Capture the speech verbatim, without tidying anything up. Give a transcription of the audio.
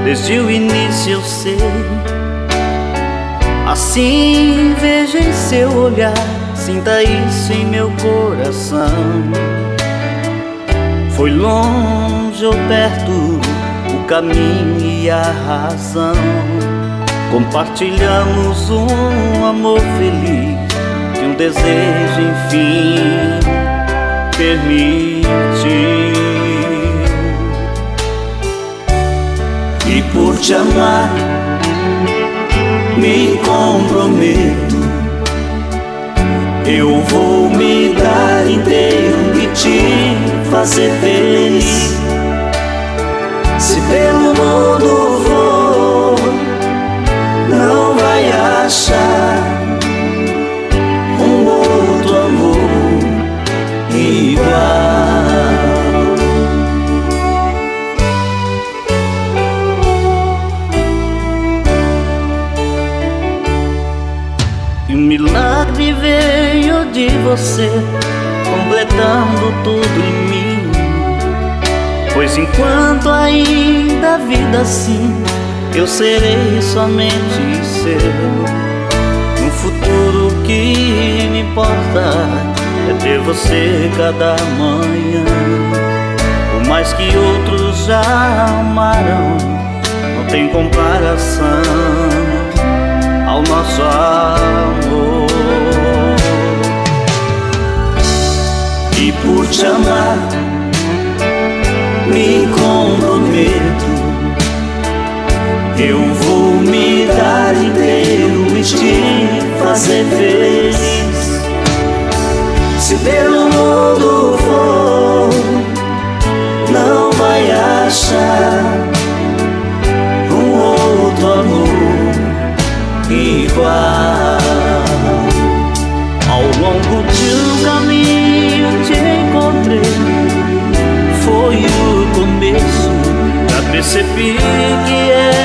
desde o início eu sei. Assim veja em seu olhar, sinta isso em meu coração. Foi longe ou perto o caminho e a razão. Compartilhamos um amor feliz que um desejo enfim permite. E por te amar me comprometo, eu vou me dar inteiro e te fazer feliz. Se pelo mundo for, não vai achar um outro amor igual. E um milagre veio de você, completando tudo em mim. Pois enquanto ainda a vida assim, eu serei somente seu. No futuro o que me importa é ter você cada manhã. Por mais que outros já amaram, não tem comparação ao nosso amor. E por te amar me comprometo, eu vou me dar inteiro e te fazer feliz. Se pelo mundo for, não vai achar um outro amor igual. Ao longo de um caminho te encontrei, foi o começo, já percebi que é